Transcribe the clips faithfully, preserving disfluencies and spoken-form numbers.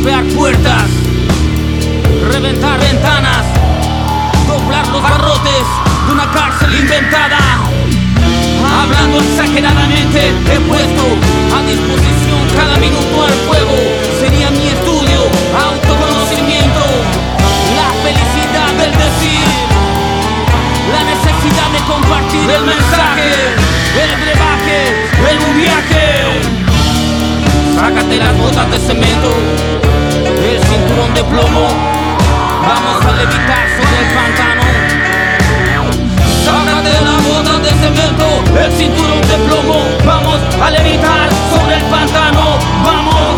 golpear puertas, reventar ventanas, doblar los barrotes de una cárcel inventada. Hablando exageradamente, he puesto a disposición cada minuto al fuego. Sería mi estudio, autoconocimiento, la felicidad del decir, la necesidad de compartir el mensaje, el brebaje, el viaje. Sácate las botas de cemento, el cinturón de plomo, vamos a levitar sobre el pantano. Sácate las botas de cemento, el cinturón de plomo, vamos a levitar sobre el pantano. Vamos,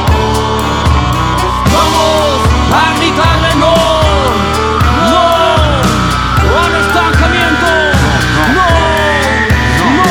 vamos a gritarle no, no, al estancamiento, no, no.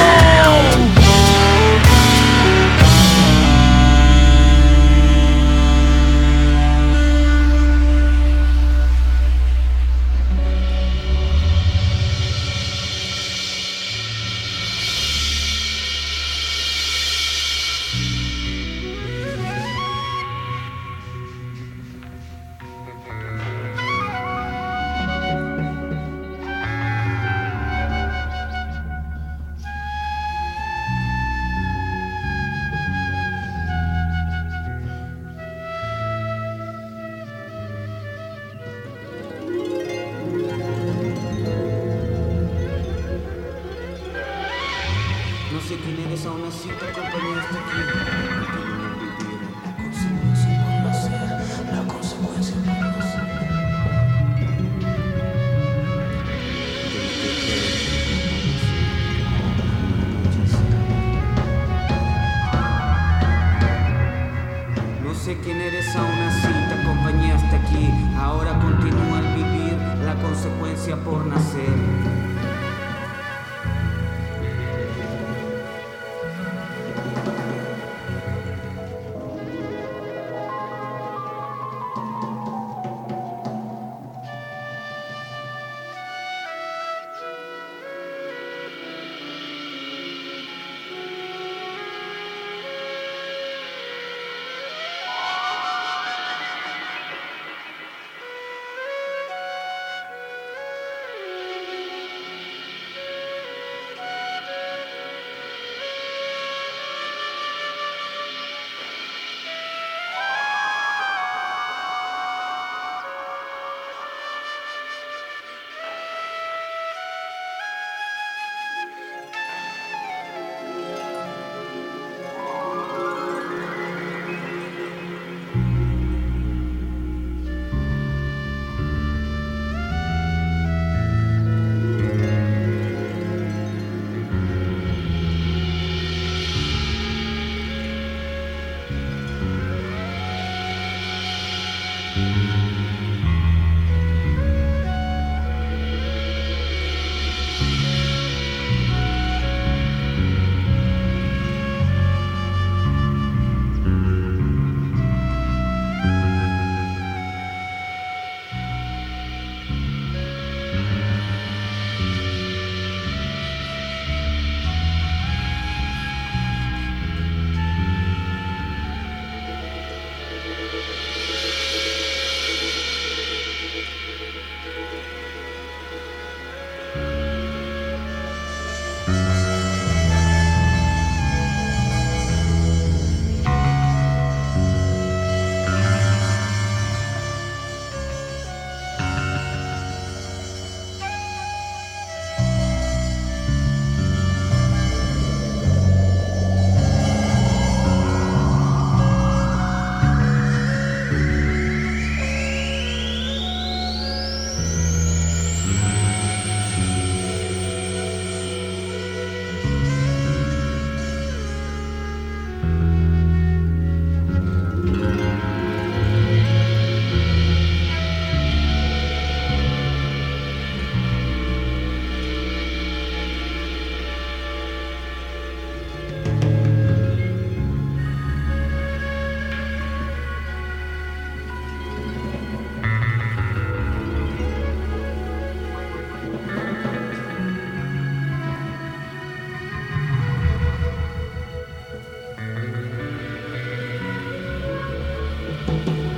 No sé quién eres, aún así te acompañaste aquí. La consecuencia por nacer, la consecuencia por nacer. No sé quién eres, aún así te acompañaste aquí. Ahora continúa el vivir, la consecuencia por nacer. Thank you.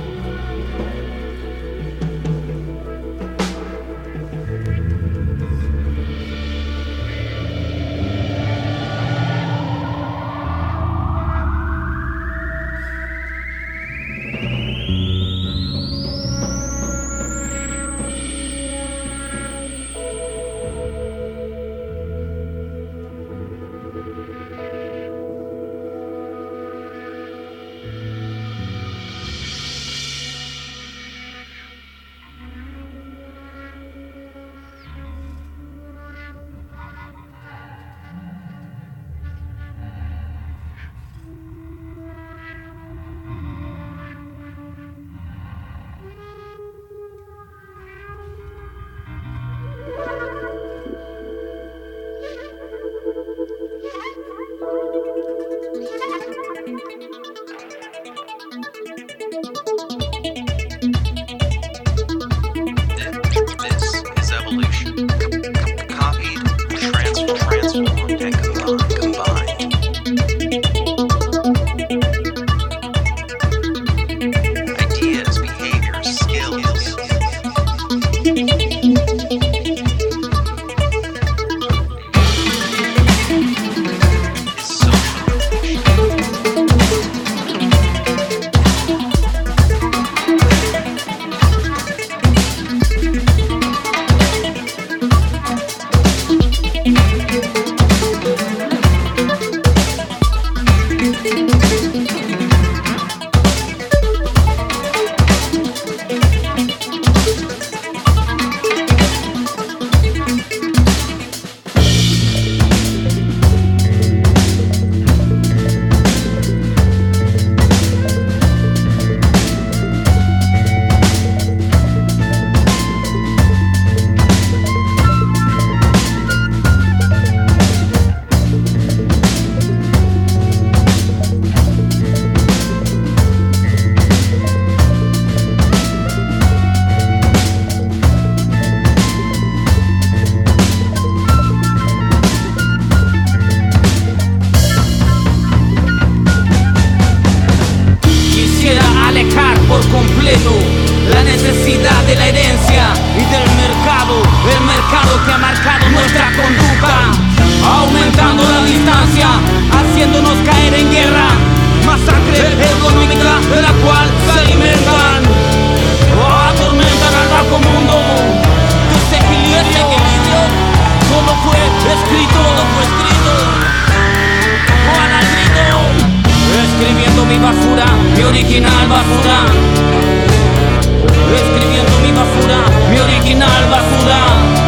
erradicar por completo la necesidad de la herencia y del mercado, el mercado que ha marcado nuestra conducta, aumentando la distancia, haciéndonos caer en guerra, masacre económica de la cual se alimentan, atormentan al bajo mundo, desequilibrio, todo fue escrito, todo fue escrito, Juan al grito, escribiendo mi basura, mi original basura, escribiendo mi basura, mi original basura.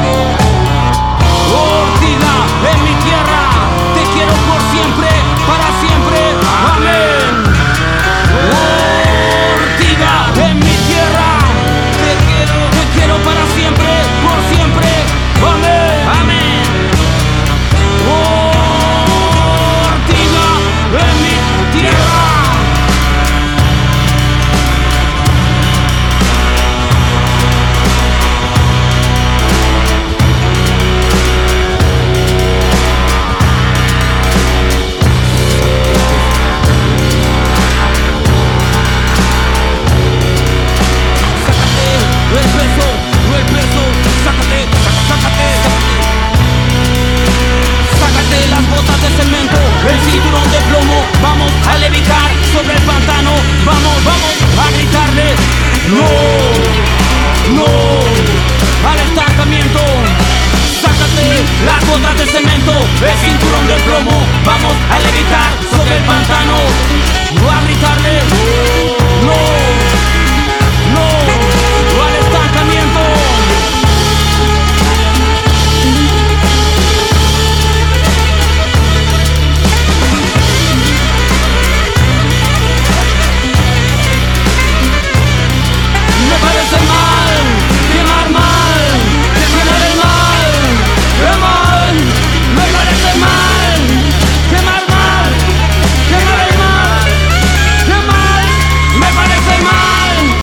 Ortiga en mi tierra, te quiero por siempre, para siempre, amén. Ortiga en mi tierra, te quiero, te quiero para siempre, por siempre, amén, amén. Ortiga en mi tierra. El cinturón de plomo, vamos a levitar sobre el pantano, vamos, vamos a gritarle no, no al estancamiento. Sácate las botas de cemento, el cinturón de plomo, vamos a levitar sobre el pantano.